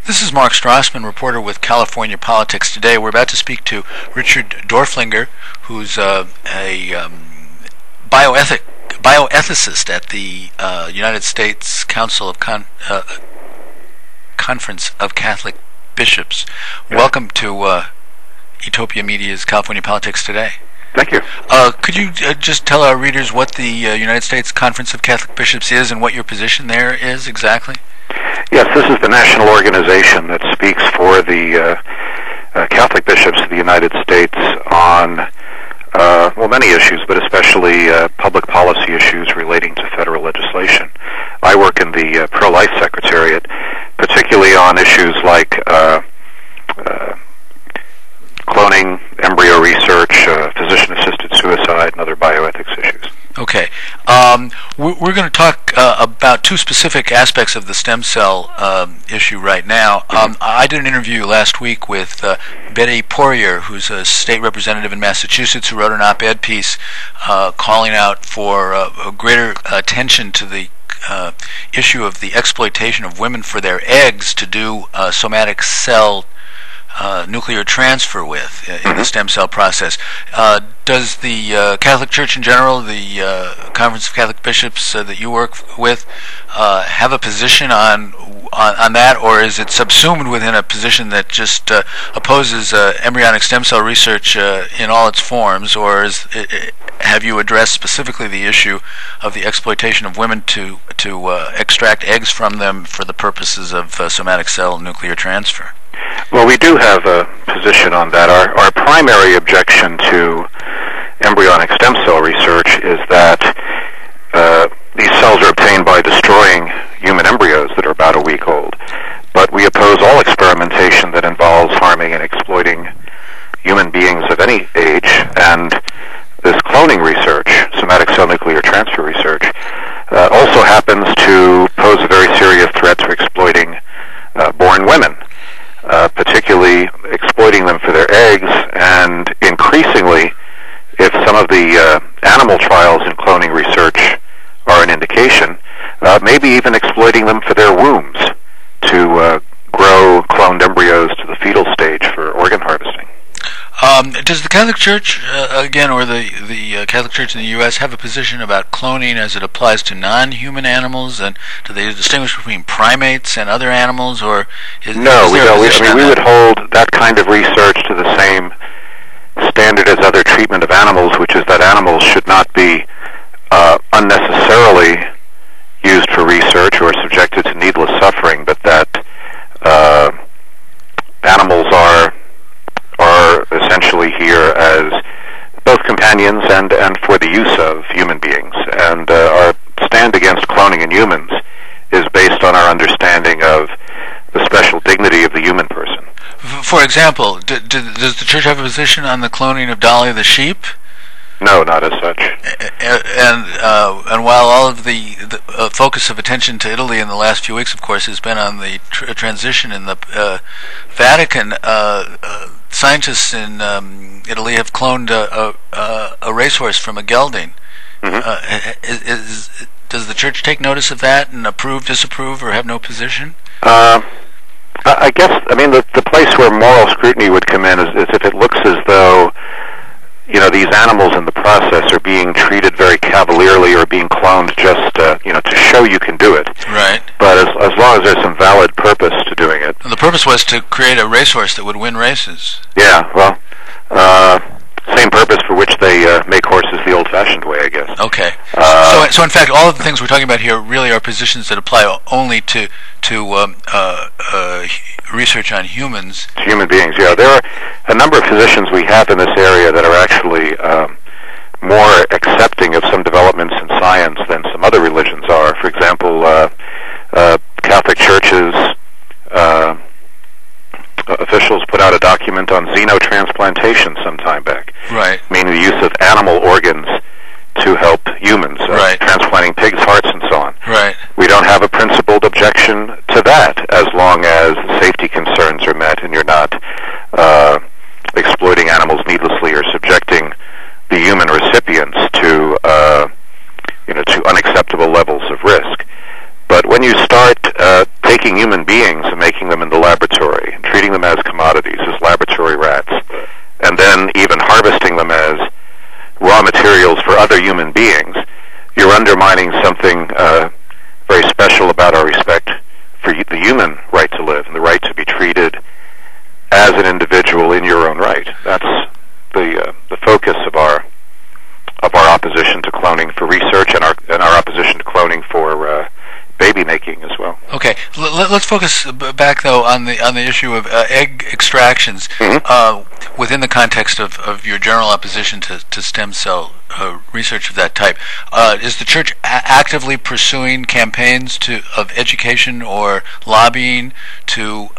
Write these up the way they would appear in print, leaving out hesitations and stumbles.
This is Mark Strassman, reporter with California Politics Today. We're about to speak to Richard Dorflinger, who's a bioethicist at the United States Council of Conference of Catholic Bishops. Welcome to Utopia Media's California Politics Today. Thank you. Could you just tell our readers what the United States Conference of Catholic Bishops is and what your position there is exactly? Yes, this is the national organization that speaks for the Catholic bishops of the United States on, many issues, but especially public policy issues relating to federal legislation. I work in the pro-life secretariat, particularly on issues like cloning, embryo research, physician-assisted suicide, and other bioethics issues. Okay. We're going to talk about two specific aspects of the stem cell issue right now. I did an interview last week with Betty Poirier, who's a state representative in Massachusetts, who wrote an op-ed piece calling out for a greater attention to the issue of the exploitation of women for their eggs to do somatic cell nuclear transfer with in the stem cell process. Does the Catholic Church in general, the Conference of Catholic Bishops that you work with, have a position on that, or is it subsumed within a position that just opposes embryonic stem cell research in all its forms, or have you addressed specifically the issue of the exploitation of women to extract eggs from them for the purposes of somatic cell nuclear transfer? Well, we do have a position on that. Our primary objection to embryonic stem cell research is that these cells are obtained by destroying human embryos that are about a week old. But we oppose all experimentation that involves harming and exploiting human beings of any age, and this cloning research, somatic cell nuclear transfer research, also happens to pose a very serious threat to exploiting born women. Particularly exploiting them for their eggs, and increasingly, if some of the animal trials in cloning research are an indication, maybe even exploiting them for their wombs to grow cloned embryos to the fetal stage for organ harvesting. Does the Catholic Church, again, or the Catholic Church in the U.S., have a position about cloning as it applies to non-human animals, and do they distinguish between primates and other animals, or No, we don't. We would hold that kind of research to the same standard as other treatment of animals, which is that animals should not be unnecessarily used for research or subjected to needless suffering, but that animals are essentially here as both companions and for the use of human beings. And our stand against cloning in humans is based on our understanding of the special dignity of the human person. For example, does the Church have a position on the cloning of Dolly the sheep? No, not as such. And while all of the focus of attention to Italy in the last few weeks, of course, has been on the transition in the Vatican, scientists in Italy have cloned a racehorse from a gelding. Does the Church take notice of that and approve, disapprove, or have no position? I guess, the place where moral scrutiny would come in is if it looks as though these animals in the process are being treated very cavalierly or being cloned just to show you can do it. Right. But as long as there's some valid purpose to doing it. And the purpose was to create a racehorse that would win races. Yeah, well, same purpose for which they make horses the old-fashioned way, I guess. Okay. So in fact, all of the things we're talking about here really are positions that apply only to research on humans. To human beings, yeah. There are a number of physicians we have in this area that are actually more accepting of some developments in science than some other religions are. For example, Catholic churches officials put out a document on xenotransplantation some time back. Right. Meaning the use of animal organs to help humans, right. Transplanting pigs' hearts and so on. Right. We don't have a principled objection to that as long as safety concerns are met and you're not exploiting animals needlessly or subjecting the human recipients to unacceptable levels of risk. But when you start taking human beings and making them in the laboratory human right to live and the right to be treated as an individual in your own right. That's the focus of our opposition to cloning for research and our opposition to cloning for baby making as well. Okay, let's focus back though on the issue of egg extractions within the context of your general opposition to stem cell research of that type. Is the church actively pursuing campaigns of education or lobbying to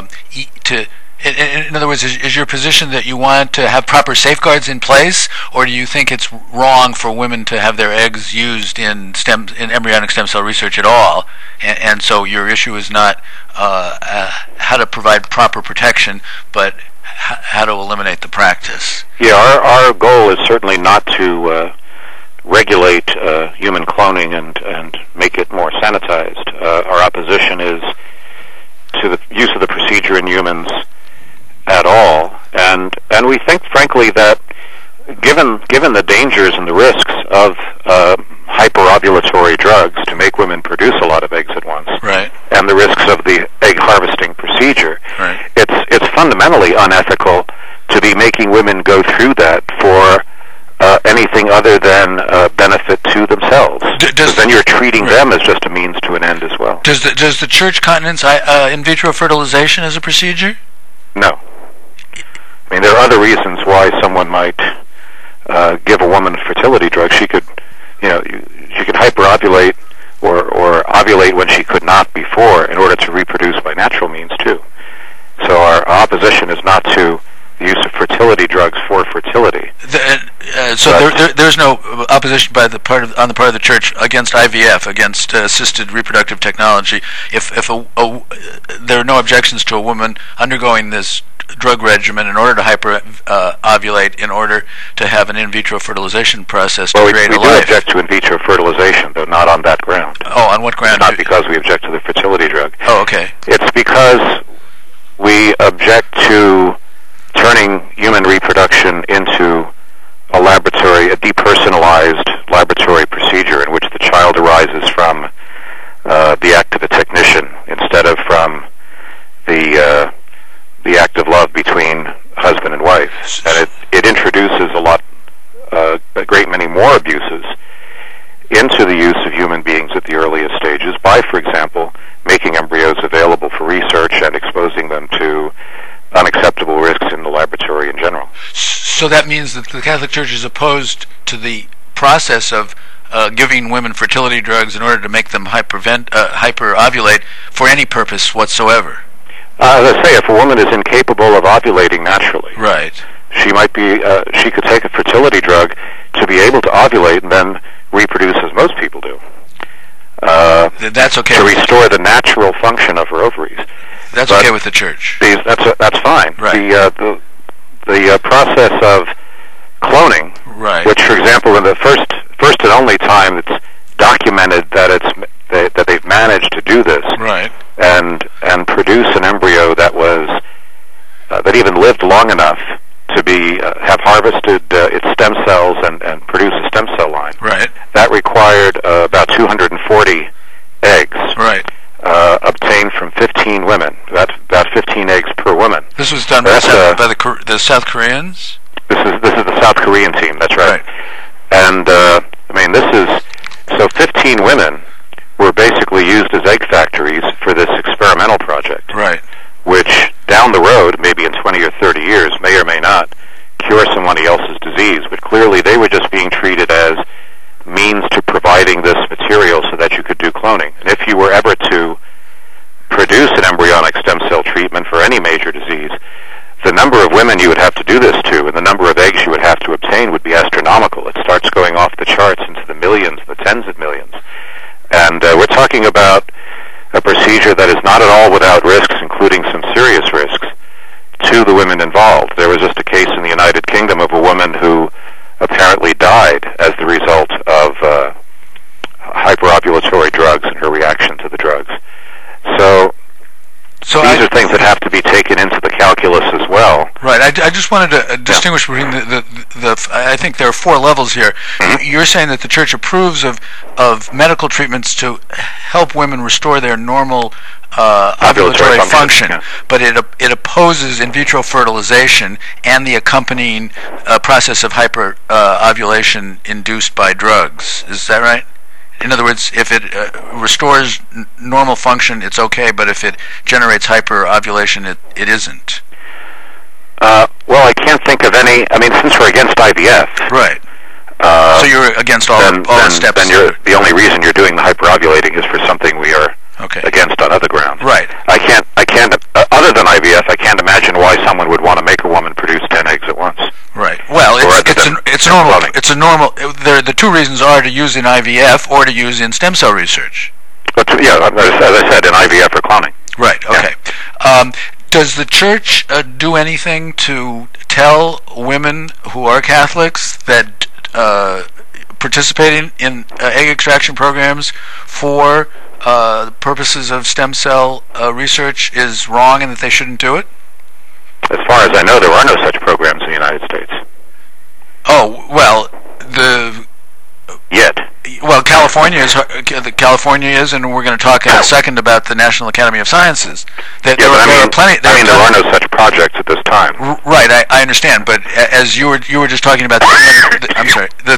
in other words, is your position that you want to have proper safeguards in place, or do you think it's wrong for women to have their eggs used in embryonic stem cell research at all? And so your issue is not how to provide proper protection, but how to eliminate the practice. Yeah, our goal is certainly not to regulate human cloning and make it more sanitized. Our opposition is to the use of the procedure in humans at all, and we think, frankly, that given the dangers and the risks of hyperovulatory drugs to make women produce a lot of eggs at once, right, and the risks of the egg harvesting procedure, right, it's fundamentally unethical to be making women go through that for anything other than benefit to themselves. Because then you're treating them as just a means to an end as well. Does the church countenance in vitro fertilization as a procedure? No. I mean, there are other reasons why someone might give a woman a fertility drug. She could, she could hyperovulate or ovulate when she could not before in order to reproduce by natural means too. So our opposition is not to the use of fertility drugs for fertility. There's no opposition on the part of the church against IVF, against assisted reproductive technology. If there are no objections to a woman undergoing this drug regimen in order to ovulate, in order to have an in vitro fertilization process to create a life. We do object to in vitro fertilization, though not on that ground. Oh, on what ground? Not because we object to the fertility drug. Oh, okay. It's because we object to turning human reproduction into a depersonalized laboratory procedure in which the child arises from the act of a technician instead of from the act of love between husband and wife. And it introduces a great many more abuses into the use of human beings at the earliest stages by, for example, making embryos available for research and exposing them to unacceptable risks in the laboratory in general. So that means that the Catholic Church is opposed to the process of giving women fertility drugs in order to make them hyperovulate for any purpose whatsoever. As I say, if a woman is incapable of ovulating naturally, right, she might be. She could take a fertility drug to be able to ovulate and then reproduce as most people do. That's okay. To restore the natural function of her ovaries. That's okay with the church. That's fine. Right. The process of cloning, right, which, for example, in the first and only time it's documented that that they've managed to do this, right, and produce an embryo that was that even lived long enough to be have harvested its stem cells and produce a stem cell line. Right. That required about 240 eggs. Right. Obtained from 15 women. That's about 15 eggs per woman. This was done by the South Koreans? This is the South Korean team, that's right. And, this is... So 15 women were basically used as egg factories for this experimental project. Right. Which, down the road, maybe in 20 or 30 years, may or may not cure somebody else's disease. But clearly they were just being treated as means to providing this material so that you could do cloning. And if you were ever to produce an embryonic stem cell treatment for any major disease, the number of women you would have to do this to and the number of eggs you would have to obtain would be astronomical. It starts going off the charts into the millions, the tens of millions. And we're talking about a procedure that is not at all without risks, including some serious risks, to the women involved. There was just a case in the United Kingdom of a woman who apparently died as the result of hyperovulatory drugs and her reaction to the drugs. So these are things that have to be taken into the calculus as well. Right. I just wanted to distinguish between the I think there are 4 levels here. You're saying that the Church approves of medical treatments to help women restore their normal ovulatory function, but it opposes in vitro fertilization and the accompanying process of hyperovulation induced by drugs. Is that right? In other words, if it restores normal function, it's okay, but if it generates hyperovulation, it isn't. Well, I can't think of any. I mean, since we're against IVF, right? So you're against all the steps. Then the only reason you're doing the hyperovulating is for something we are against on other grounds. Right. I can't. Other than IVF, I can't imagine why someone would want to make a woman produce 10 eggs at once. Right. Well, it's normal. It's a normal. The 2 reasons are to use in IVF or to use in stem cell research. But as I said, in IVF or cloning. Right. Okay. Yeah. Does the Church do anything to tell women who are Catholics that participating in egg extraction programs for purposes of stem cell research is wrong and that they shouldn't do it? As far as I know, there are no such programs in the United States. Oh, well, Yet. Well, California is, and we're going to talk in a second about the National Academy of Sciences. There are no such projects at this time. Right, I understand, but as you were just talking about the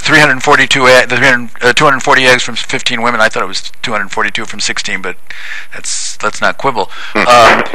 240 eggs from 15 women. I thought it was 242 from 16, but let's not quibble. There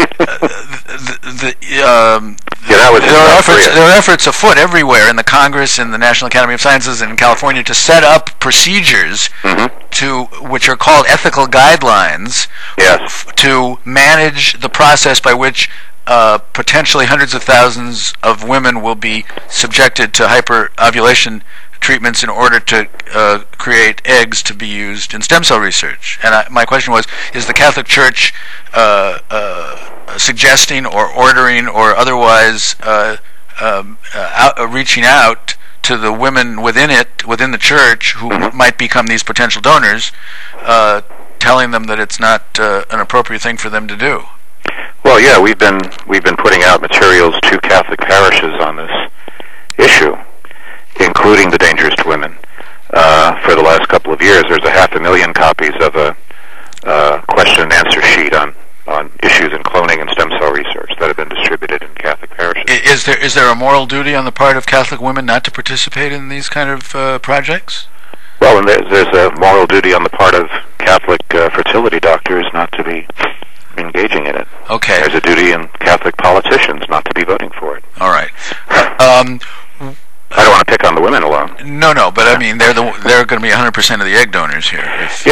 are efforts afoot everywhere in the Congress, in the National Academy of Sciences, and in California to set up procedures which are called ethical guidelines to manage the process by which potentially hundreds of thousands of women will be subjected to hyperovulation treatments in order to create eggs to be used in stem cell research. And my question was, is the Catholic Church suggesting or ordering or otherwise reaching out to the women within the Church who might become these potential donors, telling them that it's not an appropriate thing for them to do? Well, yeah, we've been putting out materials to Catholic parishes on this issue, including the dangers to women. For the last couple of years, there's 500,000 copies of a question and answer sheet on issues in cloning and stem cell research that have been distributed in Catholic parishes. Is there a moral duty on the part of Catholic women not to participate in these kind of projects? Well, and there's a moral duty on the part of Catholic fertility doctors not to be engaging in it. Okay. There's a duty in Catholic politicians not to be voting for it. All right. I don't want to pick on the women alone. No, but I mean they're going to be 100% of the egg donors here.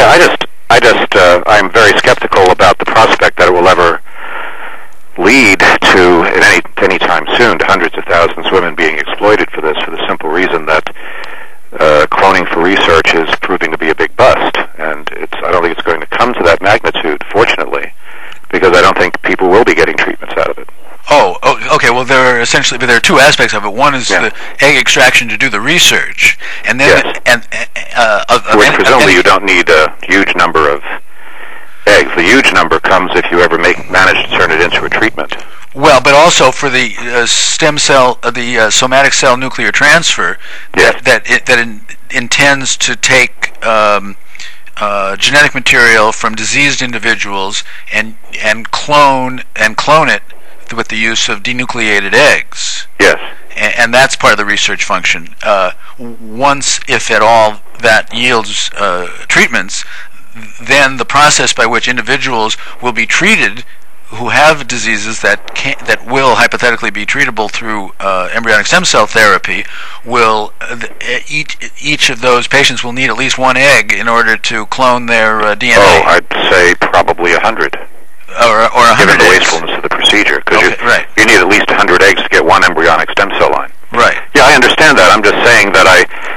I'm very skeptical about the prospect that it will ever lead to, any time soon, to hundreds of thousands of women being exploited for this, for the simple reason that cloning for research is proving to be a big bust, and I don't think it's going to come to that magnitude, fortunately, because I don't think people will be getting treatments out of it. Oh, okay. Well, there are 2 aspects of it. One is the egg extraction to do the research, and then which presumably you don't need a huge number of eggs. The huge number comes if you ever manage to turn it into a treatment. Well, but also for the stem cell, the somatic cell nuclear transfer that intends to take genetic material from diseased individuals and clone it with the use of denucleated eggs. Yes. And that's part of the research function. Once, if at all, that yields treatments, then the process by which individuals will be treated who have diseases that will hypothetically be treatable through embryonic stem cell therapy will each of those patients will need at least 1 egg in order to clone their DNA. Oh, I'd say probably 100. Or 100 given the eggs. wastefulness of the procedure, because Right. you need at least 100 eggs to get 1 embryonic stem cell line. Right. Yeah, I understand that. I'm just saying that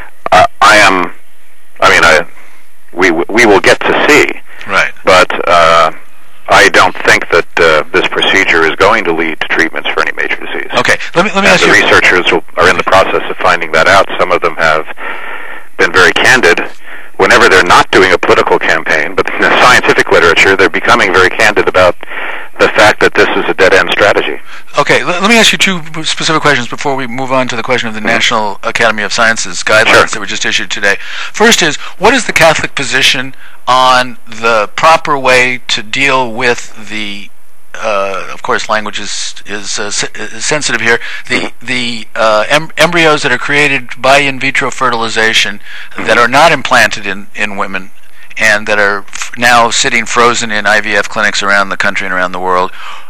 we will get to see. Right. But I don't think that this procedure is going to lead to treatments for any major disease. Okay. Let me ask you. The researchers are in the process of finding that out. Some of them have been very candid. Whenever they're not doing a political campaign, but in the scientific literature, they're becoming very candid about the fact that this is a dead-end strategy. Okay, let me ask you two specific questions before we move on to the question of the National Academy of Sciences guidelines that were just issued today. First is, what is the Catholic position on the proper way to deal with the of course, language is sensitive here. The embryos that are created by in vitro fertilization that are not implanted in women and that are now sitting frozen in IVF clinics around the country and around the world.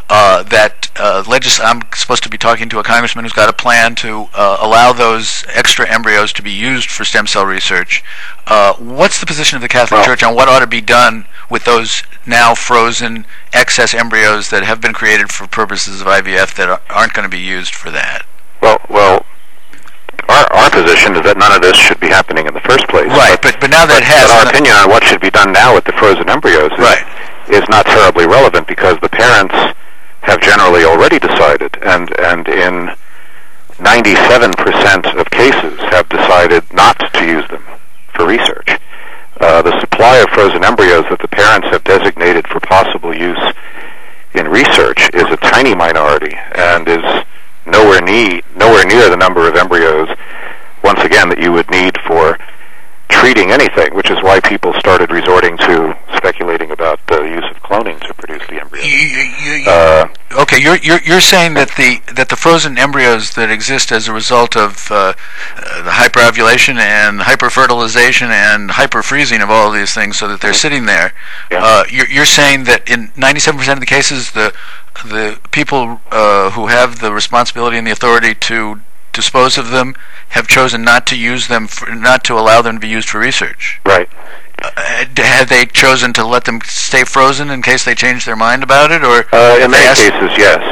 I'm supposed to be talking to a congressman who's got a plan to allow those extra embryos to be used for stem cell research. What's the position of the Catholic Church on what ought to be done with those now frozen excess embryos that have been created for purposes of IVF that aren't going to be used for that? Well, our position is that none of this should be happening in the first place. Right, but now that it has... But our opinion on what should be done now with the frozen embryos is not terribly relevant, because the parents have generally already decided, and in 97% of cases have decided not to use them for research. The supply of frozen embryos that the parents have designated for possible use in research is a tiny minority and is nowhere near the number of embryos, once again, that you would need for treating anything, which is why people started resorting to speculating about the use of cloning to produce the embryos. Okay, you're saying that the frozen embryos that exist as a result of the hyperovulation and hyperfertilization and hyperfreezing of all of these things, so that they're sitting there. Yeah. You're saying that in 97% of the cases, the people who have the responsibility and the authority to dispose of them have chosen not to use them, not to allow them to be used for research. Right. Have they chosen to let them stay frozen in case they change their mind about it, or in many cases, yes.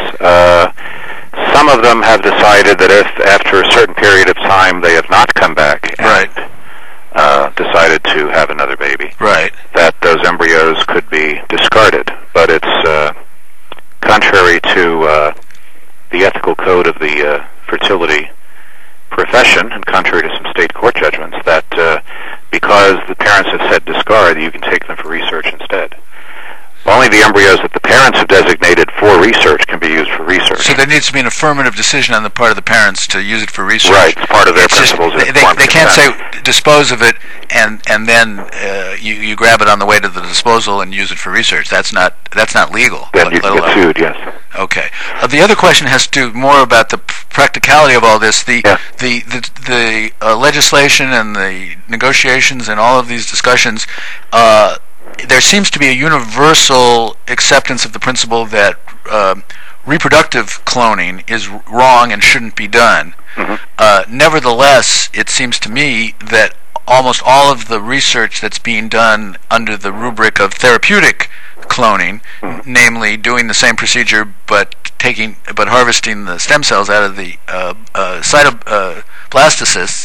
Some of them have decided that if after a certain period of time they have not come back and decided to have another baby, that those embryos could be discarded. But it's contrary to the ethical code of the fertility profession, and contrary to some state court judgments, that because the parents have said discard, you can take them for research instead. Only the embryos that the parents have designated for research can be used for research. So there needs to be an affirmative decision on the part of the parents to use it for research. Right, it's part of their principles. They can't say dispose of it and then you grab it on the way to the disposal and use it for research. That's not legal. Then you can get sued, yes. Okay. The other question has to do more about the practicality of all this. The legislation and the negotiations and all of these discussions. There seems to be a universal acceptance of the principle that reproductive cloning is wrong and shouldn't be done. Mm-hmm. Nevertheless, it seems to me that almost all of the research that's being done under the rubric of therapeutic cloning, namely doing the same procedure but harvesting the stem cells out of the cytoblastocysts,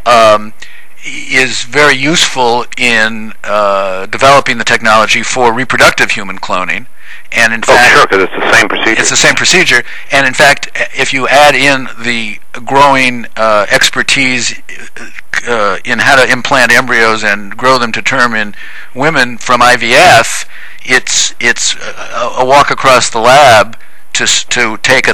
is very useful in developing the technology for reproductive human cloning. And in fact, sure, because it's the same procedure. It's the same procedure, and in fact, if you add in the growing expertise in how to implant embryos and grow them to term in women from IVF, it's a walk across the lab to take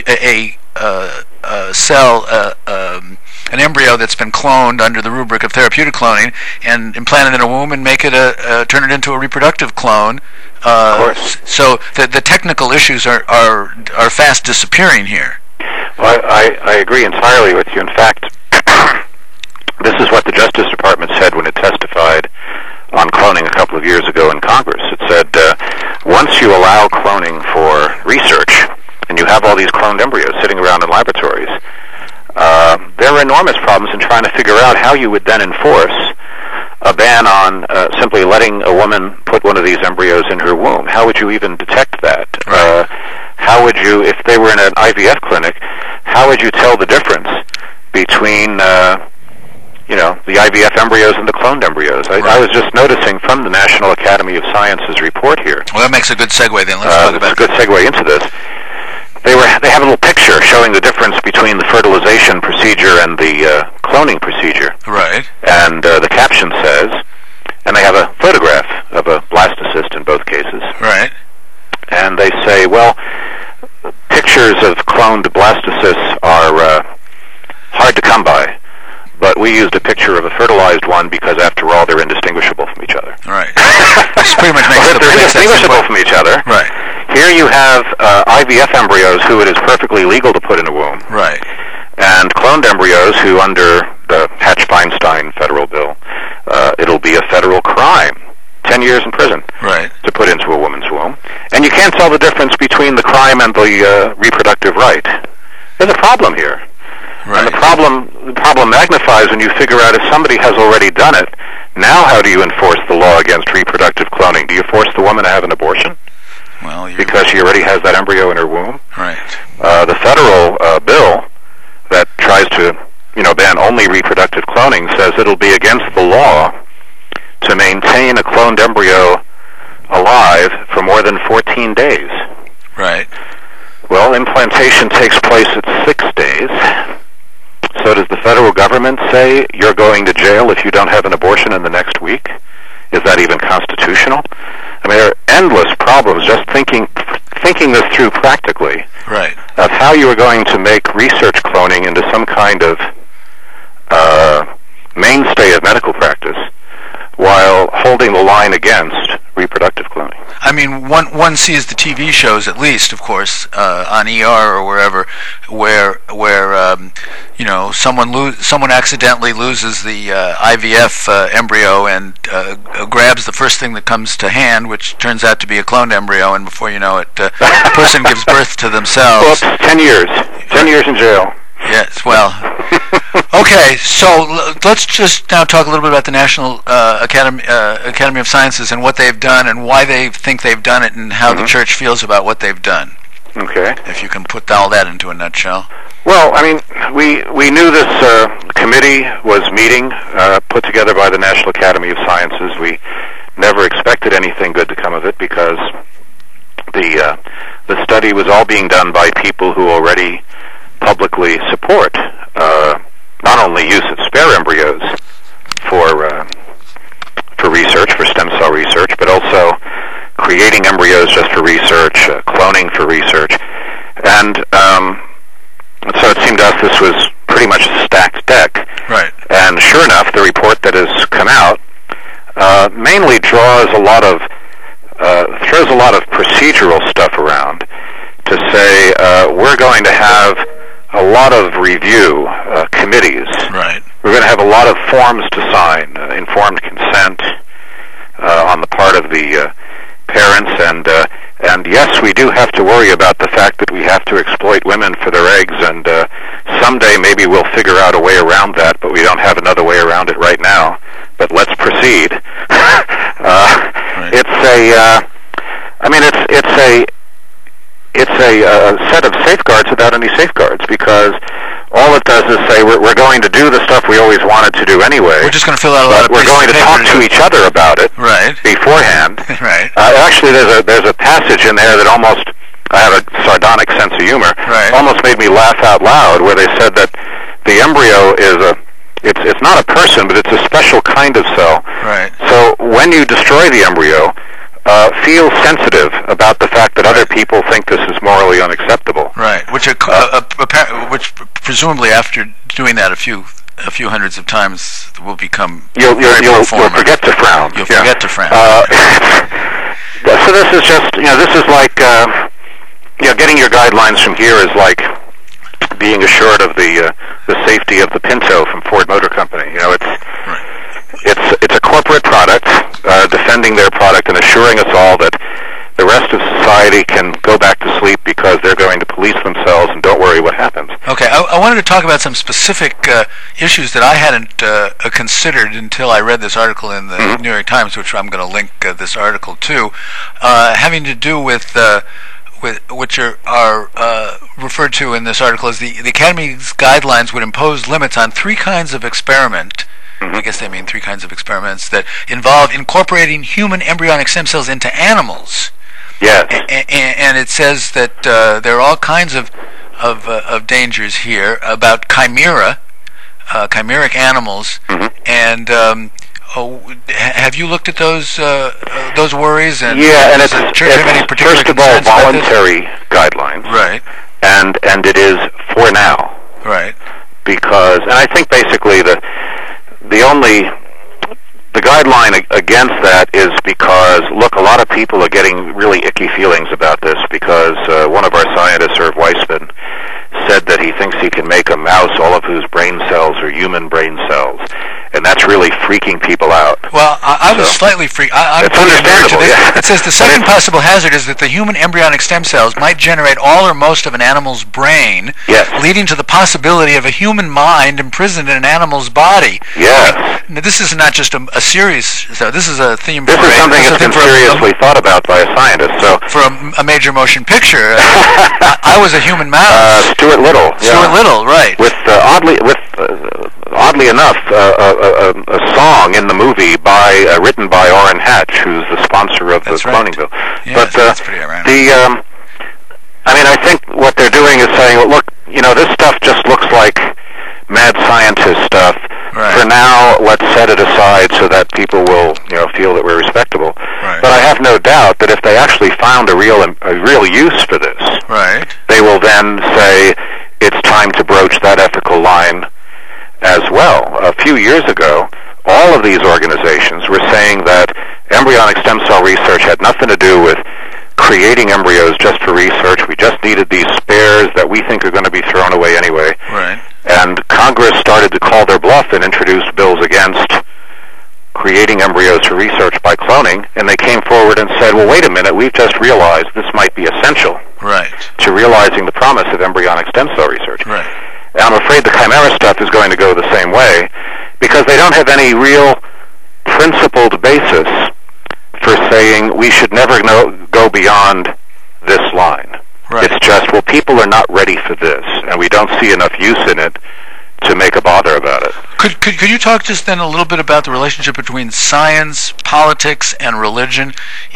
an embryo that's been cloned under the rubric of therapeutic cloning and implant it in a womb and make it turn it into a reproductive clone. Of course. So the technical issues are fast disappearing here. Well, I agree entirely with you. In fact, this is what the Justice Department said when it testified on cloning a couple of years ago in Congress. It said, once you allow cloning for research, and you have all these cloned embryos sitting around in laboratories, there are enormous problems in trying to figure out how you would then enforce a ban on simply letting a woman put one of these embryos in her womb. How would you even detect that? Right. How would you, if they were in an IVF clinic, how would you tell the difference between the IVF embryos and the cloned embryos? I was just noticing from the National Academy of Sciences report here. Well, that makes a good segue then. Let's talk about a good segue into this. They have a little picture showing the difference between the fertilization procedure and the cloning procedure. Right. And the caption says, and they have a photograph of a blastocyst in both cases. Right. And they say, well, picture pictures of cloned blastocysts are hard to come by, but we used a picture of a fertilized one because, after all, they're indistinguishable from each other. Right. Which pretty much makes they're indistinguishable from each other. Right. Here you have IVF embryos who it is perfectly legal to put in a womb. Right. And cloned embryos who, under the Hatch-Feinstein federal bill, it'll be a federal crime. 10 years in prison. Right. To put into a woman's womb. And you can't tell the difference between the crime and the reproductive right. There's a problem here. Right. And the problem magnifies when you figure out if somebody has already done it. Now how do you enforce the law against reproductive cloning? Do you force the woman to have an abortion? Well, because she already has that embryo in her womb? Right. The federal bill that tries to, ban only reproductive cloning says it'll be against the law to maintain a cloned embryo alive for more than 14 days. Right. Well, implantation takes place at 6 days. So does the federal government say you're going to jail if you don't have an abortion in the next week? Is that even constitutional? I mean, there are endless problems just thinking this through practically. Right. Of how you are going to make research cloning into some kind of mainstay of medical practice while holding the line against reproductive cloning. I mean, one sees the TV shows, at least, of course, on ER or wherever, where someone accidentally loses the IVF embryo and grabs the first thing that comes to hand, which turns out to be a cloned embryo, and before you know it, the person gives birth to themselves. Well, 10 years. 10 years in jail. Yes, well, okay, so let's just now talk a little bit about the National Academy of Sciences and what they've done and why they think they've done it and how the Church feels about what they've done. Okay. If you can put all that into a nutshell. Well, I mean, we knew this committee was meeting, put together by the National Academy of Sciences. We never expected anything good to come of it because the study was all being done by people who already publicly support not only use of spare embryos for research, for stem cell research, but also creating embryos just for research, cloning for research. And so it seemed to us this was pretty much a stacked deck. Right. And sure enough, the report that has come out mainly throws a lot of procedural stuff around to say we're going to have a lot of review committees. Right. We're going to have a lot of forms to sign, informed consent on the part of the parents, and yes, we do have to worry about the fact that we have to exploit women for their eggs, and someday maybe we'll figure out a way around that, but we don't have another way around it right now. But let's proceed. Right. It's a set of safeguards without any safeguards, because all it does is say we're going to do the stuff we always wanted to do anyway. We're just going to fill out a lot of we're going to talk to each other about it beforehand. Right. Actually, there's a passage in there that almost, I have a sardonic sense of humor, almost made me laugh out loud, where they said that the embryo is it's not a person, but it's a special kind of cell. Right. So when you destroy the embryo, feel sensitive about the fact that other people think this is morally unacceptable. Right. Which presumably after doing that a few hundreds of times will become you'll forget to frown. You'll forget to frown. So this is just this is like getting your guidelines from here is like being assured of the safety of the Pinto from Ford Motor Company. It's a corporate product defending their product and assuring us all that the rest of society can go back to sleep because they're going to police themselves and don't worry what happens. Okay, I wanted to talk about some specific issues that I hadn't considered until I read this article in the New York Times, which I'm going to link this article to, having to do with which are referred to in this article as the Academy's guidelines would impose limits on 3 kinds of experiment. I guess they mean 3 kinds of experiments that involve incorporating human embryonic stem cells into animals. Yes. And it says that there are all kinds of dangers here about chimeric animals. And have you looked at those worries? And yeah, and does the Church have any particular first of all concerns about voluntary guidelines. Right. and it is for now. Right. Because, and I think basically the guideline against that is because, look, a lot of people are getting really icky feelings about this because one of our scientists, Irv Weissman, said that he thinks he can make a mouse all of whose brain cells are human brain cells, and that's really freaking people out. Well, I was slightly freaked. It's understandable, yeah. It says the second possible hazard is that the human embryonic stem cells might generate all or most of an animal's brain, yes, leading to the possibility of a human mind imprisoned in an animal's body. Yes. I mean, this is not just a series, so this is a theme. This is something that's been seriously thought about by a scientist. So for a major motion picture, I was a human mouse. Stuart Little. Stuart Little, right? With oddly enough, a song in the movie written by Orrin Hatch, who's the sponsor of the cloning bill. Yes, but that's pretty ironic. I mean, I think what they're doing is saying, well, look, this stuff just looks like mad scientist stuff. Right. For now, let's set it aside so that people will, feel that we're respectable. Right. But I have no doubt that if they actually found a real use for this, right, they will then say it's time to broach that ethical line as well. A few years ago, all of these organizations were saying that embryonic stem cell research had nothing to do with creating embryos just for research. We just needed these spares that we think are going to be thrown away anyway. Right. And Congress started to call their bluff and introduced bills against creating embryos for research by cloning, and they came forward and said, well, wait a minute, we've just realized this might be essential to realizing the promise of embryonic stem cell research. Right. And I'm afraid the chimera stuff is going to go the same way, because they don't have any real principled basis for saying we should never go beyond this line. Right. It's just, well, people are not ready for this, and we don't see enough use in it to make a bother about it. Could you talk just then a little bit about the relationship between science, politics, and religion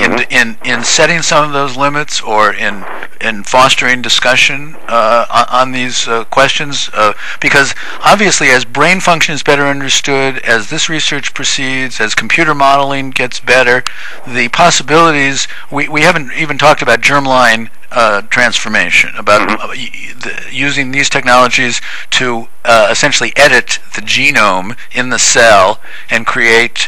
in setting some of those limits, or in fostering discussion on these questions? Because obviously, as brain function is better understood, as this research proceeds, as computer modeling gets better, the possibilities, we haven't even talked about germline transformation, about using these technologies to essentially edit the genome in the cell and create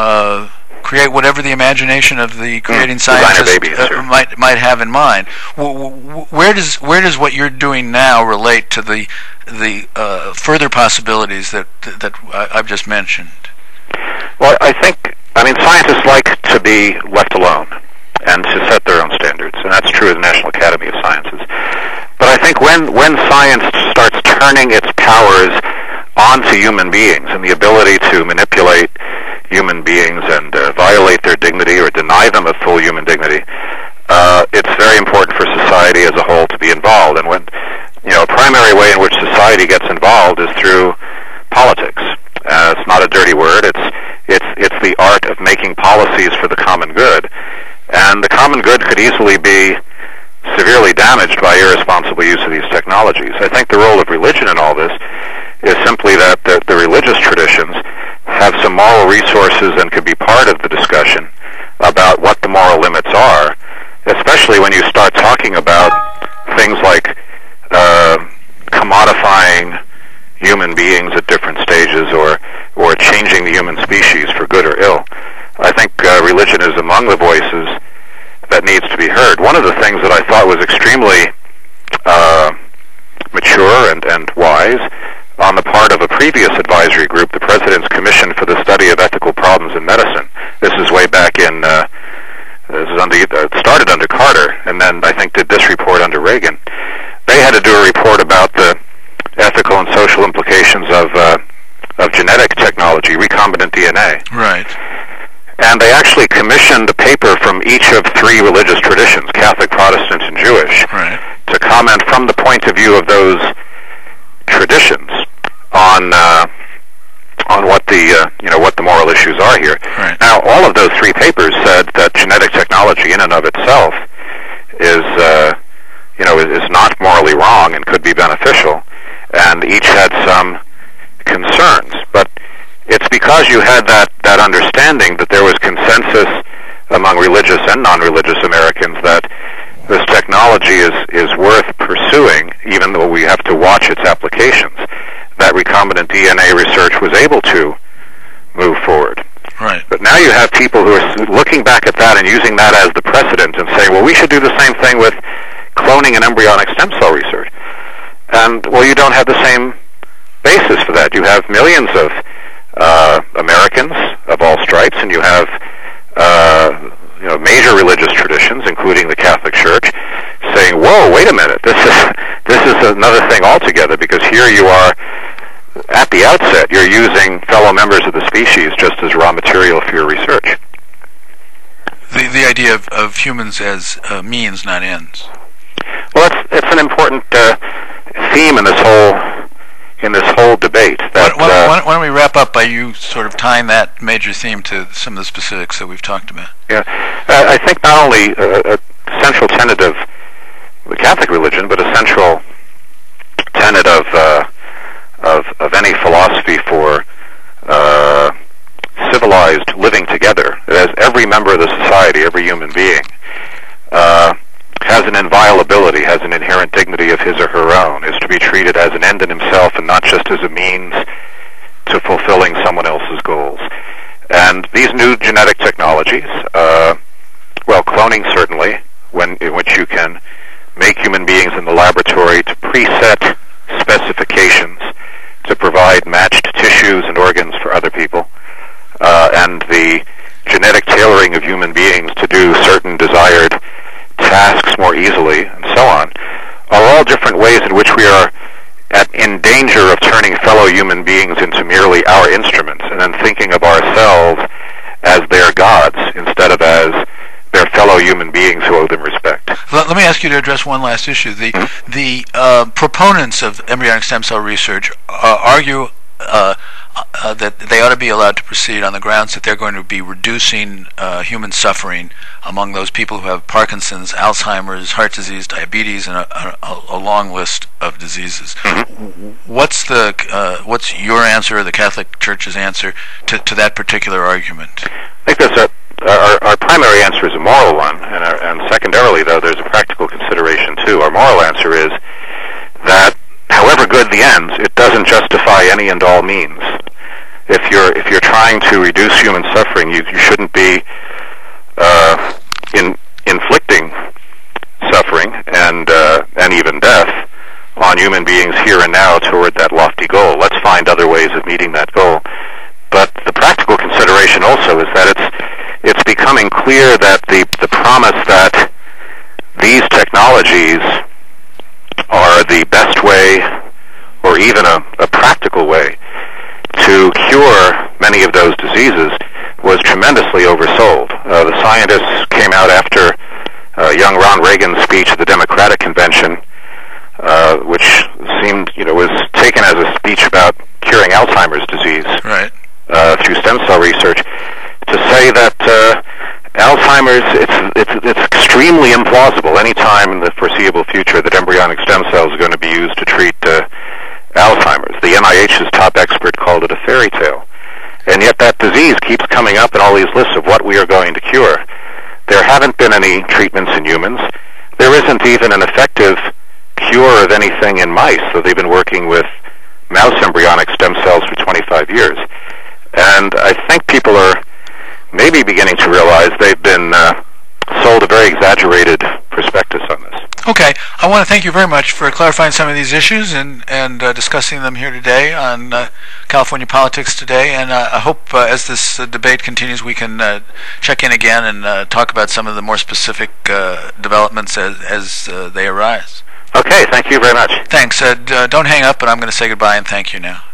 whatever the imagination of the creating scientist might have in mind. Where does what you're doing now relate to the further possibilities that I've just mentioned? Well, I mean, scientists like to be left alone and to set their own standards, and that's true of the National Academy of Sciences. But I think when science starts turning its powers onto human beings and the ability to manipulate human beings and violate their dignity or deny them of full human dignity, it's very important for society as a whole to be involved. And a primary way in which society gets involved is through politics. It's not a dirty word. It's the art of making policies for the common good. And the common good could easily be severely damaged by irresponsible use of these technologies. I think the role of religion in all this is simply that the religious traditions have some moral resources and could be part of the discussion about what the moral limits are, especially when you start talking about things like commodifying human beings at different stages or changing the human species for good or ill. I think religion is among the voices that needs to be heard. One of the things that I thought was extremely mature and wise on the part of a previous advisory group, the President's Commission for the Study of Ethical Problems in Medicine. This is way back in, it started under Carter, and then I think did this report under Reagan. They had to do a report about the ethical and social implications of genetic technology, recombinant DNA. Right. And they actually commissioned a paper from each of three religious traditions, Catholic, Protestant, and Jewish, to comment from the point of view of those traditions on what the moral issues are here. Right. Now, all of those three papers said that genetic technology, in and of itself, is not morally wrong and could be beneficial, and each had some concerns, but it's because you had that understanding that there was consensus among religious and non-religious Americans that this technology is worth pursuing. pursuing, even though we have to watch its applications, that recombinant DNA research was able to move forward. Right. But now you have people who are looking back at that and using that as the precedent and saying, well, we should do the same thing with cloning and embryonic stem cell research. And, well, you don't have the same basis for that. You have millions of Americans of all stripes, and you have major religious traditions, including the Catholic Church, saying, whoa, wait a minute, this is another thing altogether, because here you are, at the outset, you're using fellow members of the species just as raw material for your research. The idea of humans as means, not ends. Well, it's an important theme in this whole debate. Why don't we wrap up by you sort of tying that major theme to some of the specifics that we've talked about? Yeah, I think not only a central tenet of the Catholic religion, but a central tenet of any philosophy for civilized living together, as every member of the society, every human being, has an inviolability, has an inherent dignity of his or her own, is to be treated as an end in himself and not just as a means to fulfilling someone else's goals. And these new genetic technologies, cloning certainly, in which you can make human beings in the laboratory to preset specifications to provide matched tissues and organs for other people, and the genetic tailoring of human beings to do certain desired tasks more easily, and so on, are all different ways in which we are in danger of turning fellow human beings into merely our instruments, and then thinking of ourselves as their gods instead of as their fellow human beings who owe them respect. Let me ask you to address one last issue. The proponents of embryonic stem cell research argue that they ought to be allowed to proceed on the grounds that they're going to be reducing human suffering among those people who have Parkinson's, Alzheimer's, heart disease, diabetes, and a long list of diseases. What's your answer, or the Catholic Church's answer, to that particular argument? I think our primary answer is a moral one, and secondarily, though, there's a practical consideration too. Our moral answer is that however good the ends, it doesn't justify any and all means. If you're trying to reduce human suffering, you shouldn't be inflicting suffering and even death on human beings here and now toward that lofty goal. Let's find other ways of meeting that goal. But the practical consideration also is that it's becoming clear that the promise that these technologies are the best way, or even a practical way, to cure many of those diseases was tremendously oversold. The scientists came out after young Ron Reagan's speech at the Democratic Convention, which seemed, was taken as a speech about curing Alzheimer's disease, right, through stem cell research, to say that Alzheimer's, it's extremely implausible any time in the foreseeable future that embryonic stem cells are going to be used to treat Alzheimer's. The NIH's top expert called it a fairy tale. And yet that disease keeps coming up in all these lists of what we are going to cure. There haven't been any treatments in humans. There isn't even an effective cure of anything in mice, so they've been working with mouse embryonic stem cells for 25 years. And I think people are maybe beginning to realize they've been sold a very exaggerated prospectus on this. Okay, I want to thank you very much for clarifying some of these issues and discussing them here today on California Politics Today. And I hope as this debate continues, we can check in again and talk about some of the more specific developments as they arise. Okay, thank you very much. Thanks. Don't hang up, but I'm going to say goodbye and thank you now.